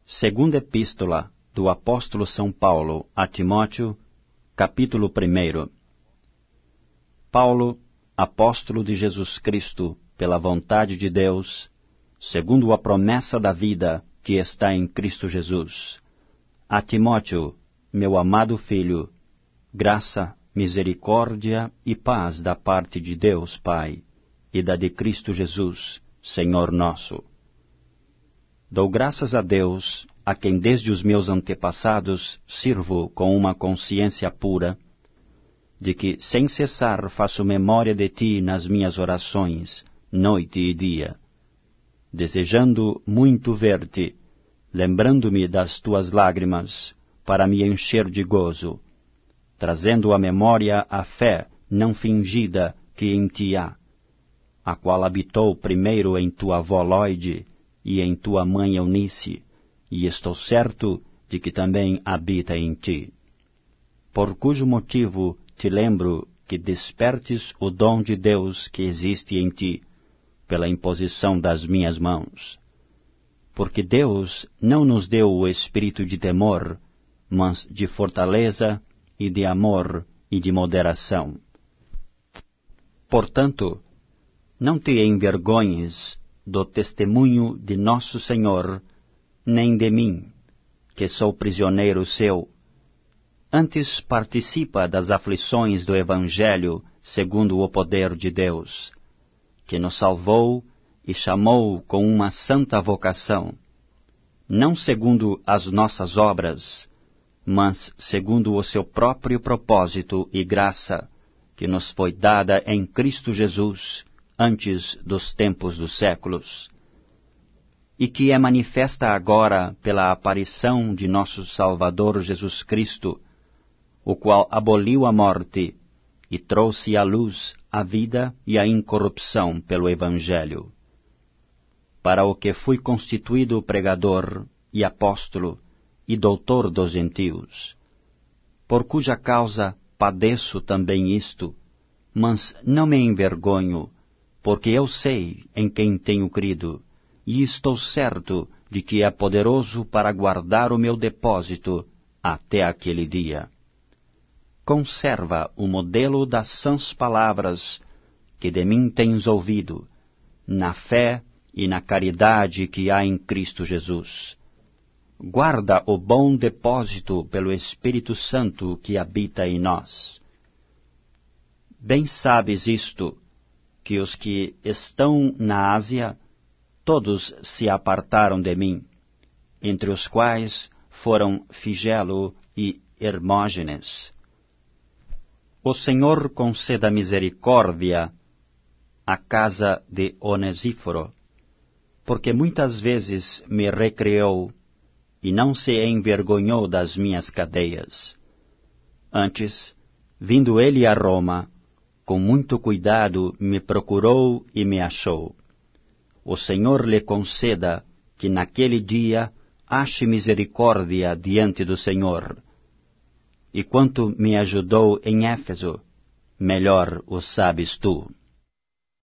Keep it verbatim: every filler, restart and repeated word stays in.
Segunda Epístola do Apóstolo São Paulo a Timóteo, capítulo primeiro. Paulo, apóstolo de Jesus Cristo, pela vontade de Deus, segundo a promessa da vida que está em Cristo Jesus. A Timóteo, meu amado filho, graça, misericórdia e paz da parte de Deus Pai e da de Cristo Jesus, Senhor nosso. Dou graças a Deus, a quem desde os meus antepassados sirvo com uma consciência pura, de que sem cessar faço memória de ti nas minhas orações, noite e dia, desejando muito ver-te, lembrando-me das tuas lágrimas, para me encher de gozo, trazendo à memória a fé não fingida que em ti há, a qual habitou primeiro em tua avó Lóide e em tua mãe Eunice, e estou certo de que também habita em ti. Por cujo motivo te lembro que despertes o dom de Deus que existe em ti, pela imposição das minhas mãos. Porque Deus não nos deu o espírito de temor, mas de fortaleza e de amor e de moderação. Portanto, não te envergonhes do testemunho de nosso Senhor, nem de mim, que sou prisioneiro seu. Antes participa das aflições do Evangelho segundo o poder de Deus, que nos salvou e chamou com uma santa vocação, não segundo as nossas obras, mas segundo o seu próprio propósito e graça, que nos foi dada em Cristo Jesus, antes dos tempos dos séculos, e que é manifesta agora pela aparição de nosso Salvador Jesus Cristo, o qual aboliu a morte e trouxe à luz a vida e a incorrupção pelo Evangelho, para o que fui constituído pregador e apóstolo e doutor dos gentios, por cuja causa padeço também isto, mas não me envergonho, porque eu sei em quem tenho crido, e estou certo de que é poderoso para guardar o meu depósito até aquele dia. Conserva o modelo das sãs palavras que de mim tens ouvido, na fé e na caridade que há em Cristo Jesus. Guarda o bom depósito pelo Espírito Santo que habita em nós. Bem sabes isto, que os que estão na Ásia, todos se apartaram de mim, entre os quais foram Figelo e Hermógenes. O Senhor conceda misericórdia à casa de Onesíforo, porque muitas vezes me recreou e não se envergonhou das minhas cadeias. Antes, vindo ele a Roma, com muito cuidado me procurou e me achou. O Senhor lhe conceda que naquele dia ache misericórdia diante do Senhor. E quanto me ajudou em Éfeso, melhor o sabes tu.